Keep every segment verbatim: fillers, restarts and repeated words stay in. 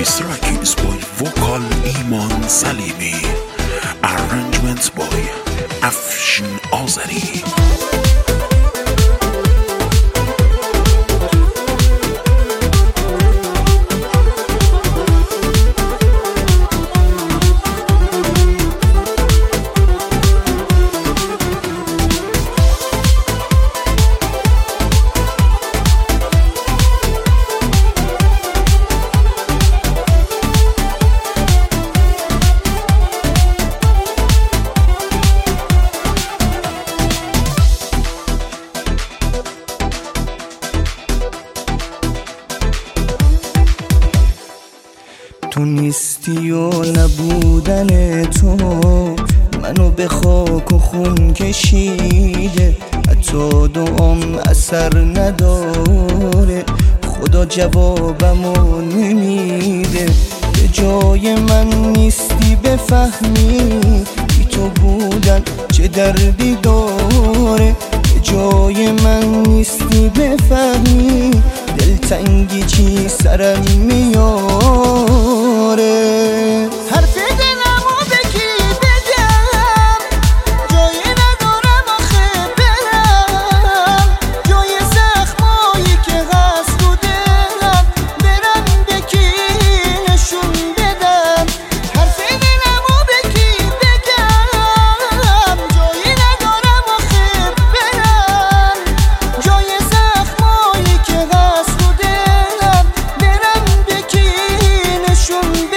This track is by vocal Iman Salimi, arrangements by Afshin Azari. تو نیستی و نبودن تو منو به خاک و خون کشیده، حتی دعام اثر نداره، خدا جوابمو نمیده. به جای من نیستی بفهمی بی تو بودن چه دردی داره، به جای من نیستی بفهمی دلتنگی چی سرم میاره. حرف دلمو به کی بگم، جای ندارم آخه برم، جای زخمایی که هست تو دلم برم به کی نشون بدم. حرف دلمو به کی بگم، جای ندارم آخه برم، جای زخمایی که هست تو دلم برم به کی نشون بدم.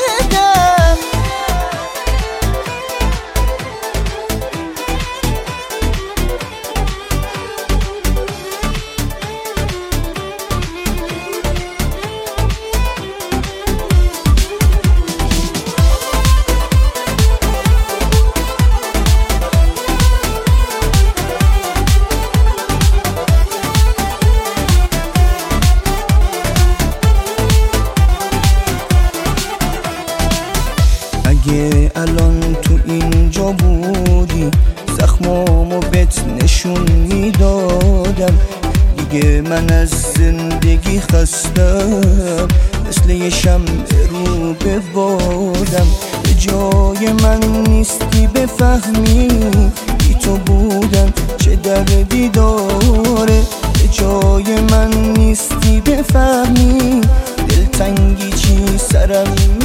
اگه الان تو اینجا بودی زخمامو بهت نشون میدادم، دیگه من از زندگی خستم مثل یه شمع رو به بادم. به جای من نیستی بفهمی بی تو بودن چه دردی داره، به جای من نیستی بفهمی دلتنگی چی سرم